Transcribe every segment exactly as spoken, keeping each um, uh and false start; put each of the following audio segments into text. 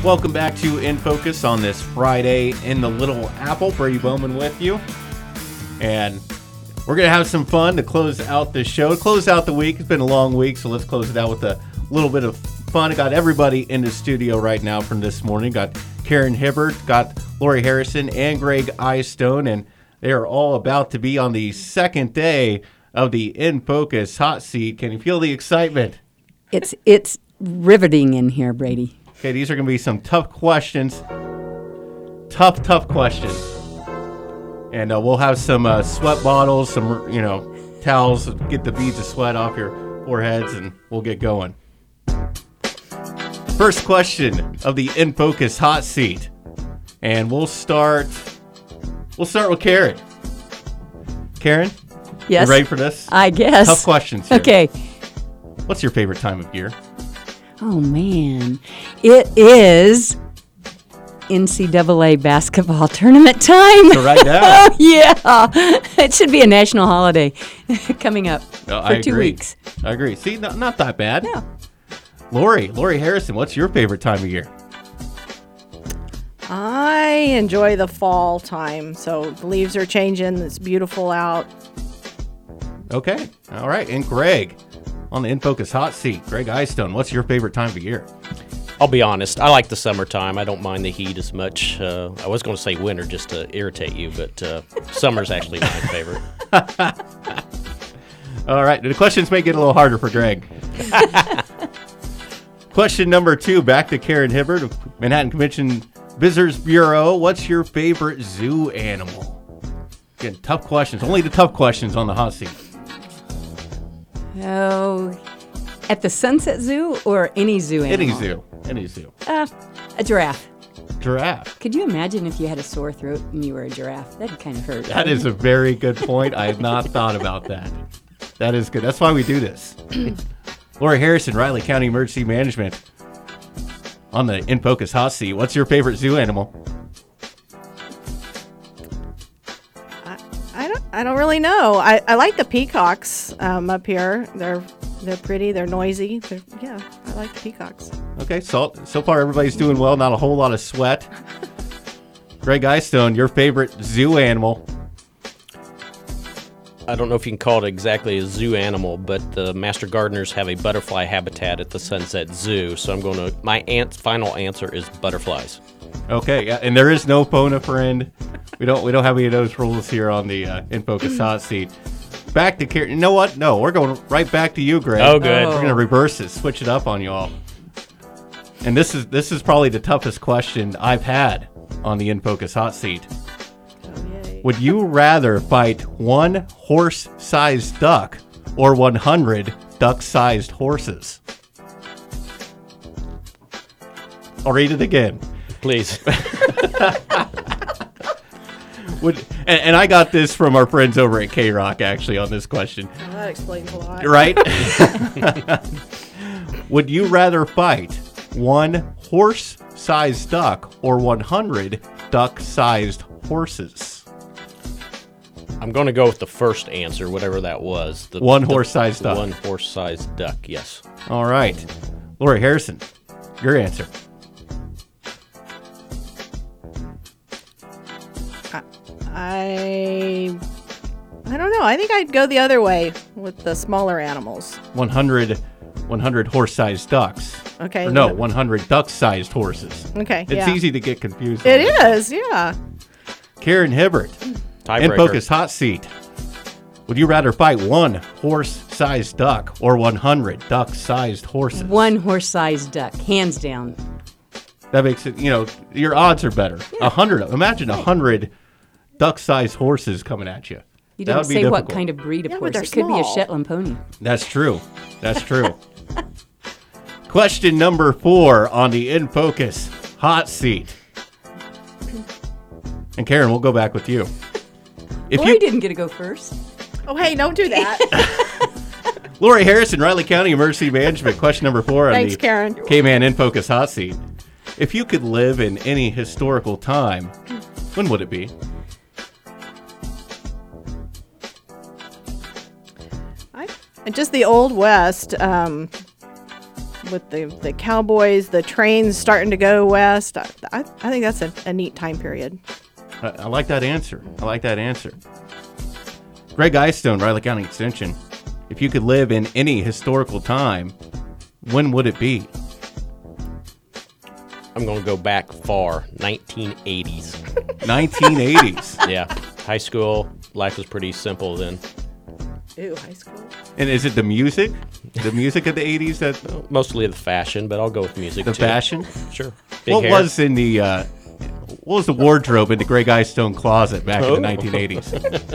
Welcome back to In Focus on this Friday in the Little Apple. Brady Bowman with you. And we're going to have some fun to close out this show. To close out the week. It's been a long week, so let's close it out with a little bit of fun. I got everybody in the studio right now from this morning. Got Karen Hibbert, got Lori Harrison, and Greg Eyestone, and they are all about to be on the second day of the In Focus Hot Seat. Can you feel the excitement? It's it's riveting in here, Brady. Okay, these are going to be some tough questions. Tough, tough questions. And uh, we'll have some uh, sweat bottles, some, you know, towels, get the beads of sweat off your foreheads, and we'll get going. First question of the In Focus Hot Seat. And we'll start, we'll start with Karen. Karen? Yes. You ready for this? I guess. Tough questions here. Okay. What's your favorite time of year? Oh, man. It is N C double A basketball tournament time. So right now. Oh, yeah. It should be a national holiday coming up No, for I two agree. weeks. I agree. See, not, not that bad. Yeah. Lori, Lori Harrison, what's your favorite time of year? I enjoy the fall time. So the leaves are changing. It's beautiful out. Okay. All right. And Greg, on the In Focus Hot Seat. Greg Eyestone, what's your favorite time of year? I'll be honest. I like the summertime. I don't mind the heat as much. Uh, I was going to say winter just to irritate you, but uh, summer's actually my favorite. All right. The questions may get a little harder for Greg. Question number two, back to Karen Hibbert of Manhattan Convention Visitors Bureau. What's your favorite zoo animal? Again, tough questions. Only the tough questions on the hot seat. Oh, at the Sunset Zoo or any zoo animal? Any zoo. Any zoo. Uh, a giraffe. Giraffe. Could you imagine if you had a sore throat and you were a giraffe? That'd kind of hurt. That is a very good point. I have not thought about that. That is good. That's why we do this. Lori Harrison, Riley County Emergency Management. On the In Focus Hot Seat, what's your favorite zoo animal? I, I don't. I don't really know. I, I like the peacocks um, up here. They're they're pretty. They're noisy. They're, yeah, I like the peacocks. Okay, so so far everybody's doing well. Not a whole lot of sweat. Greg Eyestone, your favorite zoo animal? I don't know if you can call it exactly a zoo animal, but the Master Gardeners have a butterfly habitat at the Sunset Zoo. So I'm going to, my ant, final answer is butterflies. Okay, yeah, and there is no phone a friend. We don't we don't have any of those rules here on the uh, In Focus Hot Seat. Back to Karen. You know what? No, we're going right back to you, Greg. Oh, good. We're going to reverse it, switch it up on you all. And this is this is probably the toughest question I've had on the In Focus Hot Seat. Oh, yay. Would you rather fight one horse-sized duck or one hundred duck-sized horses? I'll read it again. Please. Would, and, and I got this from our friends over at K-Rock, actually, on this question. Well, that explains a lot. Right? Would you rather fight one horse-sized duck or one hundred duck-sized horses? I'm going to go with the first answer, whatever that was. The, One the- horse-sized duck. One horse-sized duck, yes. All right. Lori Harrison, your answer. I I don't know. I think I'd go the other way with the smaller animals. one hundred, one hundred horse-sized ducks. Okay. Or no, one hundred duck-sized horses. Okay. It's yeah. easy to get confused. It on this. is. Yeah. Karen Hibbert, In Tiebreaker. Focus Hot Seat. Would you rather fight one horse-sized duck or one hundred duck-sized horses? One horse-sized duck, hands down. That makes it, you know, your odds are better. A hundred. Imagine a hundred duck-sized horses coming at you. You That didn't would be say what difficult. kind of breed of Yeah, but horse. they're It could be a small. Shetland pony. That's true. That's true. Question number four on the In Focus Hot Seat. And Karen, we'll go back with you. If Lori you, didn't get to go first. Oh, hey, don't do that. Lori Harrison, Riley County Emergency Management. Question number four on Thanks, the Karen. K-Man In Focus Hot Seat. If you could live in any historical time, when would it be? I, just the Old West. Um, with the, the cowboys, the trains starting to go west. I, I, I think that's a, a neat time period. I, I like that answer. I like that answer. Greg Eystone, Riley County Extension. If you could live in any historical time, when would it be? I'm going to go back far, nineteen eighties. nineteen eighties. Yeah, high school life was pretty simple then. Ooh, high school. And is it the music? The music of the eighties that Mostly the fashion, but I'll go with music the too. fashion? Sure. Big What hair. was in the uh, what was the wardrobe in the Greg Eystone closet back in the nineteen eighties?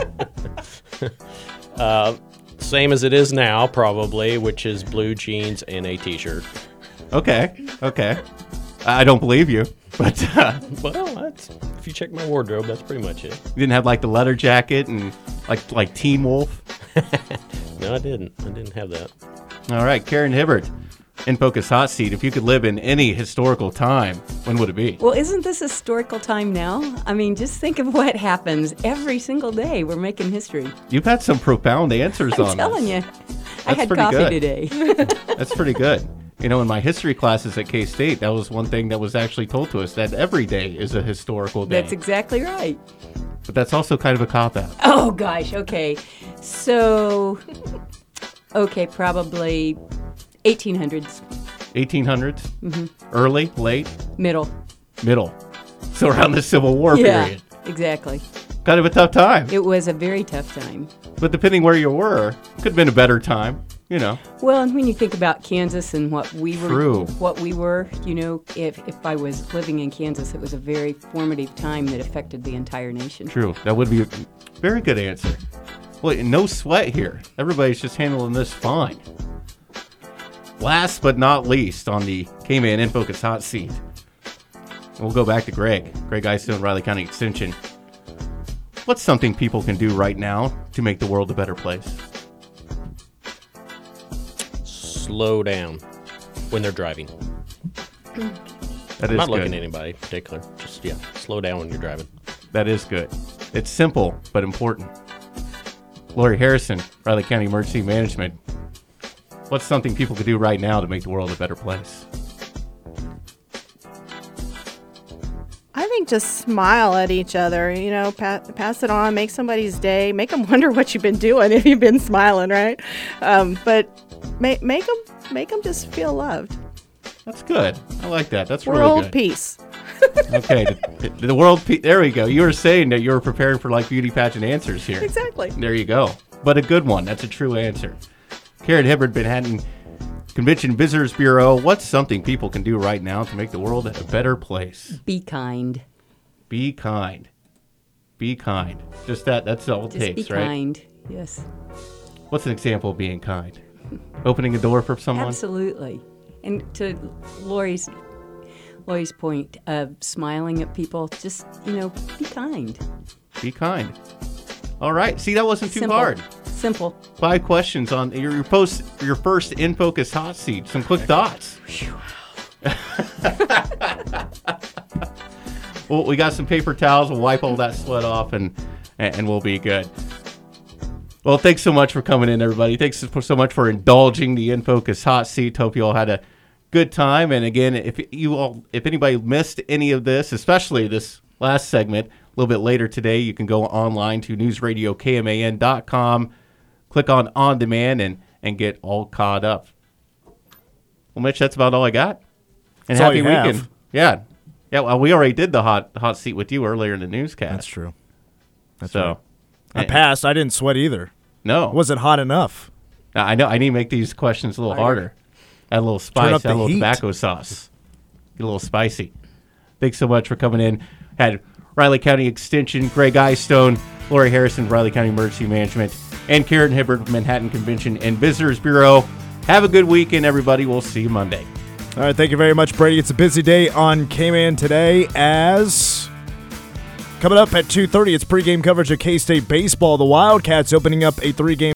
Uh, same as it is now, probably, which is blue jeans and a t-shirt. Okay, okay. I don't believe you, but uh, Well, that's, if you check my wardrobe, that's pretty much it. you didn't have like the leather jacket and like like Teen Wolf. No, I didn't. I didn't have that. All right, Karen Hibbert, In Focus Hot Seat. If you could live in any historical time, when would it be? Well, isn't this historical time now? I mean, just think of what happens every single day. We're making history. You've had some profound answers I'm on telling this. you. I That's had pretty coffee good. today. That's pretty good. You know, in my history classes at K-State, that was one thing that was actually told to us, that every day is a historical day. That's exactly right. But that's also kind of a cop-out. Oh, gosh. Okay. So, okay, probably eighteen hundreds, eighteen hundreds? Mm-hmm. Early, late, middle. middle. So around the Civil War Yeah, period. exactly. Kind of a tough time. It was a very tough time. But depending where you were, could have been a better time, you know. Well, and when you think about Kansas and what we were, True. what we were, you know, if, if I was living in Kansas, it was a very formative time that affected the entire nation. True. That would be a very good answer. Well, no sweat here. Everybody's just handling this fine. Last but not least on the K-Man In Focus Hot Seat, we'll go back to Greg. Greg Eystone, Riley County Extension. What's something people can do right now to make the world a better place? Slow down when they're driving. That I'm is not good. looking at anybody in particular. Just, yeah, slow down when you're driving. That is good. It's simple but important. Lori Harrison, Riley County Emergency Management. What's something people could do right now to make the world a better place? I think just smile at each other, you know, pa- pass it on, make somebody's day, make them wonder what you've been doing if you've been smiling, right? Um, but ma- make them make them just feel loved. That's good. I like that. That's World really good. peace. Okay, the, the world. Pe- there we go. You were saying that you were preparing for like beauty pageant answers here. Exactly. There you go. But a good one. That's a true answer. Karen Hibbert, Manhattan Convention Visitors Bureau. What's something people can do right now to make the world a better place? Be kind. Be kind. Be kind. Just that. That's all it Just takes, be right? kind. Yes. What's an example of being kind? Opening a door for someone. Absolutely. And to Lori's Lori's point of smiling at people, just, you know, be kind. Be kind. All right. See, that wasn't too Simple. hard. Simple. Five questions on your, your post your first In Focus Hot Seat. Some quick thoughts. Well, we got some paper towels. We'll wipe all that sweat off, and and we'll be good. Well, thanks so much for coming in, everybody. Thanks so much for indulging the In Focus Hot Seat. Hope you all had a good time. And again, if you all, if anybody missed any of this, especially this last segment, a little bit later today, you can go online to news radio K M A N dot com, click on On Demand, and and get all caught up. Well, Mitch, that's about all I got. And That's all happy you weekend. have. Yeah, yeah. Well, we already did the hot hot seat with you earlier in the newscast. That's true. That's so. right. I passed. I didn't sweat either. No. It wasn't hot enough. I know. I need to make these questions a little Harder. harder. Add a little spice. up Add a the little heat. tobacco sauce. Get a little spicy. Thanks so much for coming in. Had Riley County Extension, Greg Eystone, Lori Harrison, Riley County Emergency Management, and Karen Hibbert, Manhattan Convention and Visitors Bureau. Have a good weekend, everybody. We'll see you Monday. All right, thank you very much, Brady. It's a busy day on K-Man today as coming up at two thirty, it's pregame coverage of K-State baseball. The Wildcats opening up a three-game